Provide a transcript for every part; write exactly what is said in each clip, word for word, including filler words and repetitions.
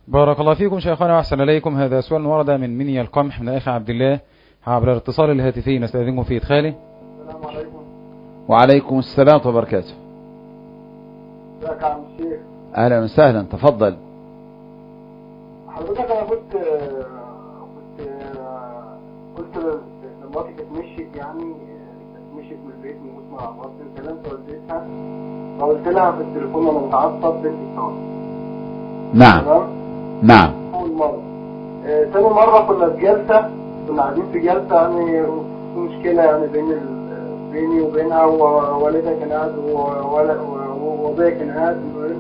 بارك الله فيكم شيخنا وأحسن إليكم. هذا سؤال ورد من مني القمح من أخي عبد الله عبر الاتصال الهاتفي، نستأذنكم في إدخاله. السلام عليكم. وعليكم السلام ورحمة الله وبركاته. ازيك يا عم الشيخ؟ أهلا وسهلا، تفضل. حضرتك أنا كنت كنت قلت لما مراتي كانت مشيت، يعني كانت مشيت من البيت من غير ما مراتي، كلمت والدتها فقلت لها في التليفون أنا متعصب بنتي صار. نعم نعم. أول مرة. آه، تاني مرة كنا في جلسة، كنا قاعدين في جلسة يعني في مشكلة يعني بين ال... بيني وبينها، ووالدها كان قاعد ووالدها كان قاعد.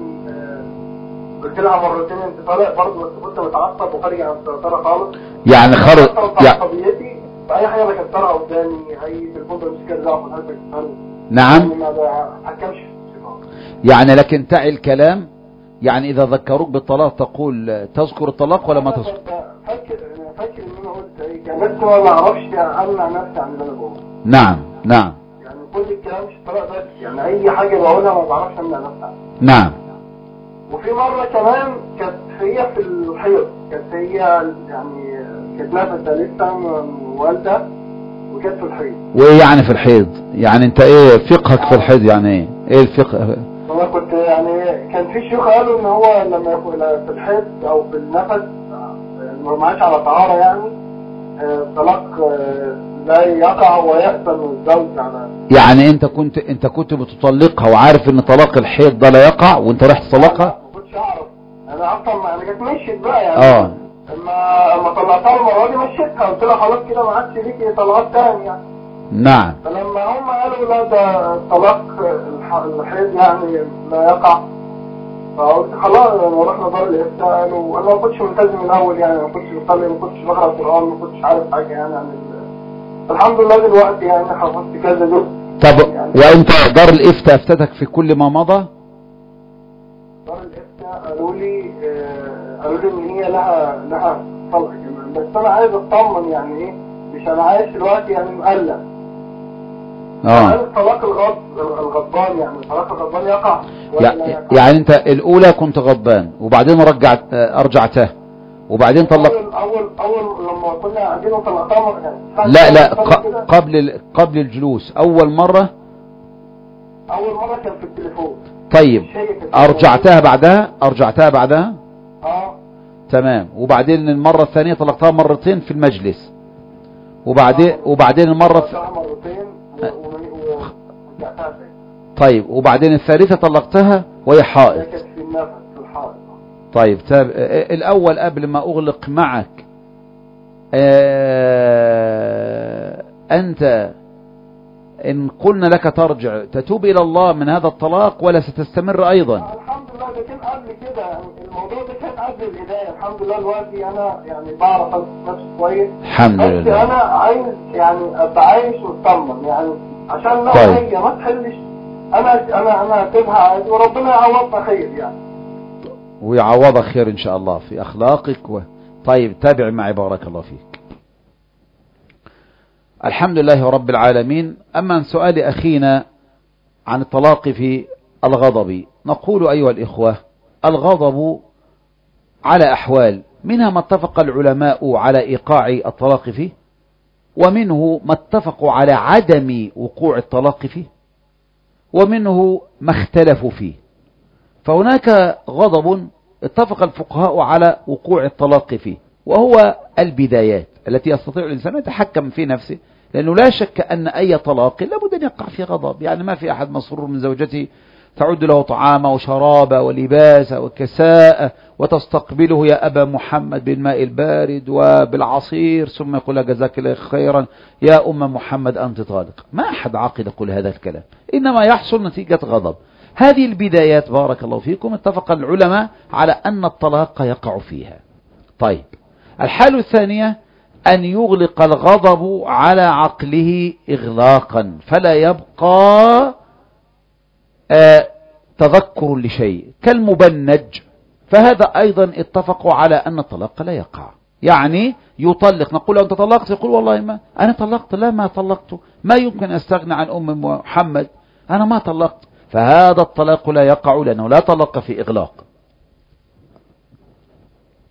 قلت لها مرتين انت طالع برضه، بس كنت متعصب وخارج عن السيطرة خالص. يعني خرج يعني عصبيتي بأي حاجة بكسرها قدامي، أي تليفون بمسكها زعف والحاجة بكسرها. نعم. يعني ما بحكمش. يعني لكن تعي الكلام، يعني إذا ذكروك بالطلاق تقول تذكر الطلاق ولا ما تذكر؟ فاكر فاكر ان انا قلت ايه كان، بس ما اعرفش امنع نفسي عن اللي انا بقوله. نعم نعم. يعني كل الكلام مش طلاق بس، يعني اي حاجه بقولها ما بعرفش امنع نفسي عنها. نعم. وفي مره كمان كانت هي في الحيض، كانت هي يعني كانت نفسها لسه والده وكانت في الحيض. وايه يعني في الحيض؟ يعني انت ايه فقهك في الحيض؟ يعني ايه ايه الفقه؟ انا كنت يعني كان في شيوخ قالوا ان هو لما يكون في الحيض او في النفس ما معاش على طهارة يعني طلاق لا يقع ويأثم الزوج على. يعني انت كنت انت كنت بتطلقها وعارف ان طلاق الحيض ده لا يقع وانت رحت تطلقها؟ ما كنتش اعرف انا اصلا، انا كانت مشيت بقى يعني. اه اما اما طلعتها المره دي مشيتها، قلت لها خلاص كده ما عادش ليكي طلقات تاني يعني. نعم. فلما هم قالوا لا ده طلاق الحيض يعني لا يقع، فقلت خلاص ورحنا دار الافتاء. قالوا انا ما كنتش ملتزم الاول يعني، ما كنتش بصلي، ما كنتش بقرا القران، ما كنتش عارف حاجه يعني عن الحمد لله دلوقتي يعني حفظت كذا جزء. طب يعني وانت دار الافتاء افتتك في كل ما مضى؟ دار الافتاء قالوا لي آه قالوا لي ان هي لها لها طلق كمان، بس انا عايز اطمن يعني ايه، مش انا عايش دلوقتي يعني مقلق. اه هل الطلاق الغض الغضبان يعني الطلاق الغضبان يقع ولا لا يقع؟ يعني انت الاولى كنت غضبان وبعدين رجعت ارجعتها وبعدين طلق. اول اول اول لما كنا قاعدين وطلقتها يعني لا لا قبل قبل الجلوس اول مرة. اول مرة كان في التليفون. طيب ارجعتها بعدها ارجعتها بعدها اه تمام. وبعدين المرة الثانية طلقتها مرتين في المجلس، وبعدين آه. وبعدين المرة مرتين ورجعتها تاني. طيب وبعدين الثالثة طلقتها وهي حائض. كانت في النفس في الحائض. طيب تاب... الأول قبل ما أغلق معك آه... أنت إن قلنا لك ترجع تتوب إلى الله من هذا الطلاق ولا ستستمر أيضا؟ الحمد لله ده كان قبل كده يعني، الموضوع ده كان قبل الهداية. الحمد لله دلوقتي أنا يعني بعرف ألبس نفسي كويس. الحمد لله. بس أنا عايز يعني أبقى عايش مطمن يعني، عشان لو طيب. هي ما تحلش أنا أنا أنا هسيبها عادي وربنا يعوضها خير يعني. ويعوضها خير إن شاء الله في أخلاقك و... طيب تابع معي بارك الله فيك. الحمد لله رب العالمين. أما عن سؤال أخينا عن الطلاق في الغضب، نقول أيها الإخوة الغضب على أحوال، منها ما اتفق العلماء على إيقاع الطلاق فيه، ومنه ما اتفقوا على عدم وقوع الطلاق فيه، ومنه ما اختلفوا فيه. فهناك غضب اتفق الفقهاء على وقوع الطلاق فيه، وهو البدايات التي يستطيع الإنسان أن يتحكم في نفسه، لأنه لا شك أن أي طلاق لابد أن يقع في غضب. يعني ما في أحد مسرور من زوجته تعد له طعامه وشرابه ولباسه وكساءه وتستقبله يا أبا محمد بالماء البارد وبالعصير، ثم يقول جزاك الله خيرا يا أم محمد أنت طالق. ما أحد عاقل يقول هذا الكلام، إنما يحصل نتيجة غضب. هذه البدايات بارك الله فيكم اتفق العلماء على أن الطلاق يقع فيها. طيب الحالة الثانية أن يغلق الغضب على عقله إغلاقا فلا يبقى آه تذكر لشيء كالمبنج، فهذا أيضا اتفقوا على أن الطلاق لا يقع. يعني يطلق، نقول أنت طلقت، يقول والله ما أنا طلقت، لا ما طلقت، ما يمكن أستغنى عن أم محمد، أنا ما طلقت، فهذا الطلاق لا يقع لأنه لا طلق في إغلاق.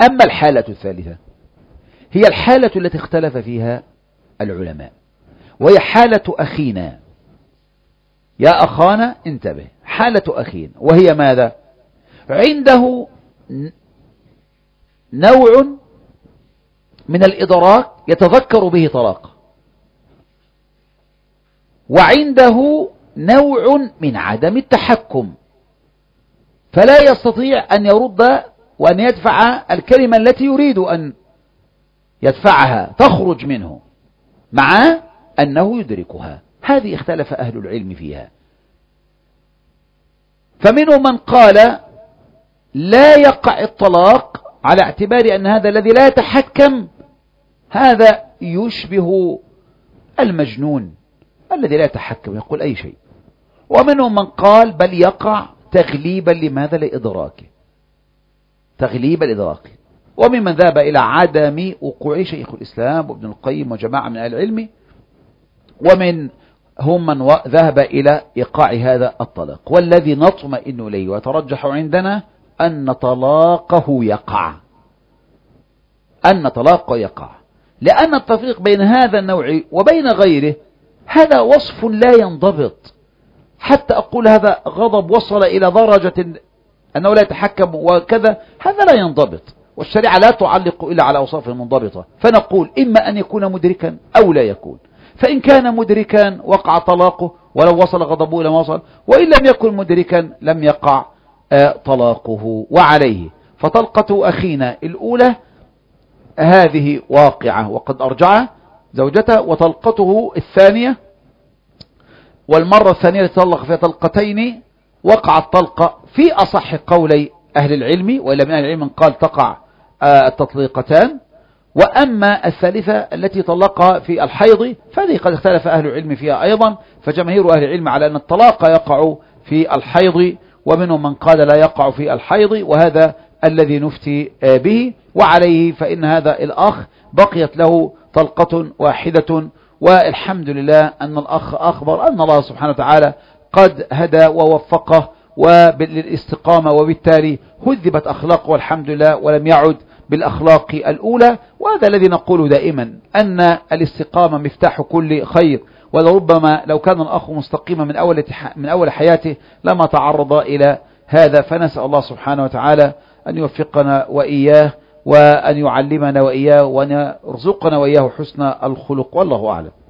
أما الحالة الثالثة هي الحالة التي اختلف فيها العلماء، وهي حالة أخينا. يا أخانا انتبه، حالة أخينا وهي ماذا؟ عنده نوع من الإدراك يتذكر به طلاق، وعنده نوع من عدم التحكم، فلا يستطيع أن يرد وأن يدفع الكلمة التي يريد أن يدفعها تخرج منه مع أنه يدركها. هذه اختلف أهل العلم فيها، فمنهم من قال لا يقع الطلاق على اعتبار أن هذا الذي لا يتحكم هذا يشبه المجنون الذي لا يتحكم يقول أي شيء. ومنهم من قال بل يقع تغليبا لماذا؟ لإدراكه، تغليب الإدراك. وممن ذهب إلى عدم وقوع شيخ الإسلام وابن القيم وجماعة من أهل العلم، ومن هم من ذهب إلى إيقاع هذا الطلاق. والذي نطمئن إليه ويترجح عندنا أن طلاقه يقع، أن طلاقه يقع، لأن التفريق بين هذا النوع وبين غيره هذا وصف لا ينضبط. حتى أقول هذا غضب وصل إلى درجة أنه لا يتحكم وكذا، هذا لا ينضبط، والشريعة لا تعلق إلا على أوصاف منضبطة. فنقول إما أن يكون مدركا أو لا يكون، فإن كان مدركا وقع طلاقه ولو وصل غضبه إلى ما وصل، وإن لم يكن مدركا لم يقع طلاقه. وعليه فطلقة أخينا الأولى هذه واقعة وقد أرجع زوجته، وطلقته الثانية والمرة الثانية التي طلق فيها طلقتين وقعت طلقة في أصح قولي أهل العلم، وإلا من أهل العلم من قال تقع التطليقتان. وأما الثالثة التي طلقها في الحيض فهذه قد اختلف أهل العلم فيها أيضا، فجماهير أهل العلم على أن الطلاق يقع في الحيض، ومنهم من قال لا يقع في الحيض، وهذا الذي نفتي به. وعليه فإن هذا الأخ بقيت له طلقة واحدة، والحمد لله أن الأخ أخبر أن الله سبحانه وتعالى قد هدى ووفقه وبالاستقامة، وبالتالي هذبت أخلاقه والحمد لله، ولم يعد بالأخلاق الأولى. وهذا الذي نقول دائما أن الاستقامة مفتاح كل خير، ولربما لو كان الأخ مستقيما من أول من أول حياته لما تعرض إلى هذا. فنسأل الله سبحانه وتعالى أن يوفقنا وإياه، وأن يعلمنا وإياه، وأن يرزقنا وإياه حسن الخلق، والله أعلم.